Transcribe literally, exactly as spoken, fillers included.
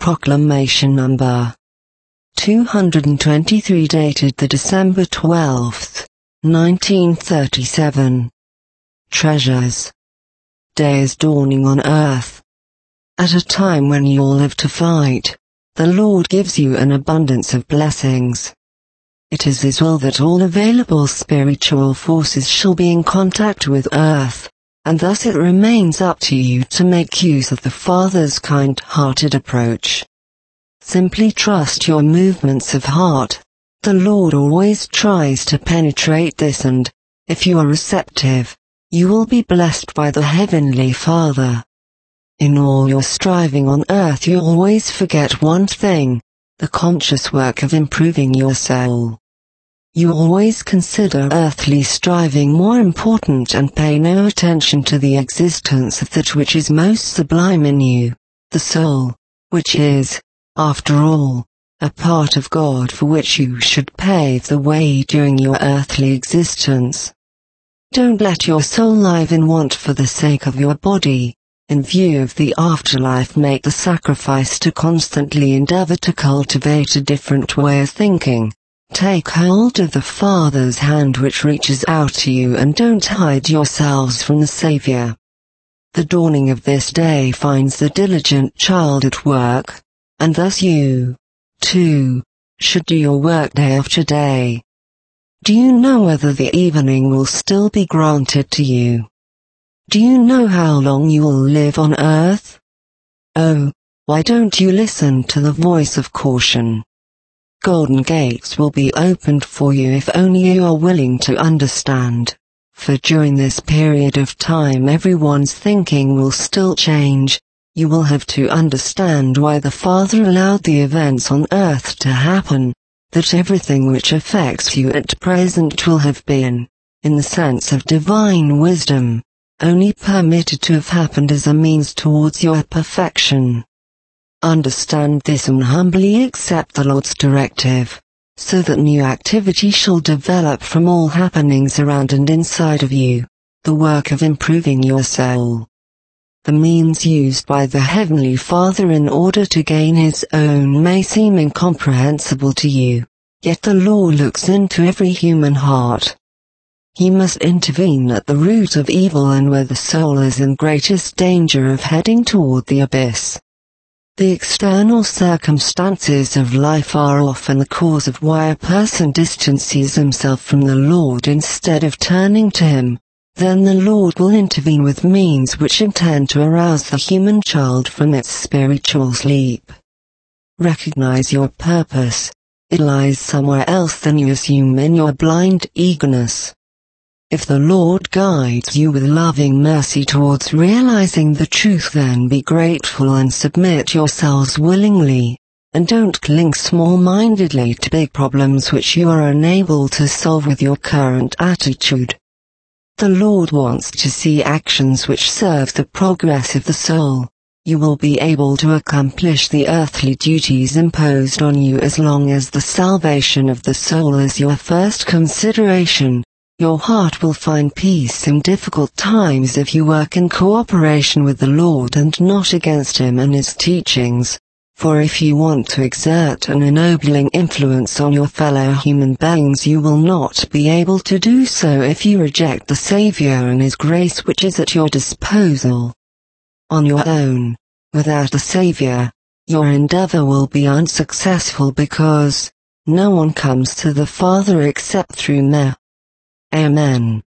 Proclamation number two hundred twenty-three, dated the December twelfth, nineteen thirty-seven. Treasures. Day is dawning on earth. At a time when you all live to fight, the Lord gives you an abundance of blessings. It is His will that all available spiritual forces shall be in contact with earth, and thus it remains up to you to make use of the Father's kind-hearted approach. Simply trust your movements of heart. The Lord always tries to penetrate this, and, if you are receptive, you will be blessed by the Heavenly Father. In all your striving on earth, you always forget one thing: the conscious work of improving your soul. You always consider earthly striving more important and pay no attention to the existence of that which is most sublime in you, the soul, which is, after all, a part of God for which you should pave the way during your earthly existence. Don't let your soul live in want for the sake of your body. In view of the afterlife, make the sacrifice to constantly endeavor to cultivate a different way of thinking. Take hold of the Father's hand which reaches out to you, and don't hide yourselves from the Savior. The dawning of this day finds the diligent child at work, and thus you, too, should do your work day after day. Do you know whether the evening will still be granted to you? Do you know how long you will live on earth? Oh, why don't you listen to the voice of caution? Golden gates will be opened for you if only you are willing to understand, for during this period of time everyone's thinking will still change. You will have to understand why the Father allowed the events on earth to happen, that everything which affects you at present will have been, in the sense of divine wisdom, only permitted to have happened as a means towards your perfection. Understand this and humbly accept the Lord's directive, so that new activity shall develop from all happenings around and inside of you, the work of improving your soul. The means used by the Heavenly Father in order to gain His own may seem incomprehensible to you, yet the Lord looks into every human heart. He must intervene at the root of evil and where the soul is in greatest danger of heading toward the abyss. The external circumstances of life are often the cause of why a person distances himself from the Lord instead of turning to Him. Then the Lord will intervene with means which intend to arouse the human child from its spiritual sleep. Recognize your purpose. It lies somewhere else than you assume in your blind eagerness. If the Lord guides you with loving mercy towards realizing the truth, then be grateful and submit yourselves willingly, and don't cling small-mindedly to big problems which you are unable to solve with your current attitude. The Lord wants to see actions which serve the progress of the soul. You will be able to accomplish the earthly duties imposed on you as long as the salvation of the soul is your first consideration. Your heart will find peace in difficult times if you work in cooperation with the Lord and not against Him and His teachings. For if you want to exert an ennobling influence on your fellow human beings, you will not be able to do so if you reject the Savior and His grace which is at your disposal. On your own, without a Savior, your endeavor will be unsuccessful, because no one comes to the Father except through me. Amen.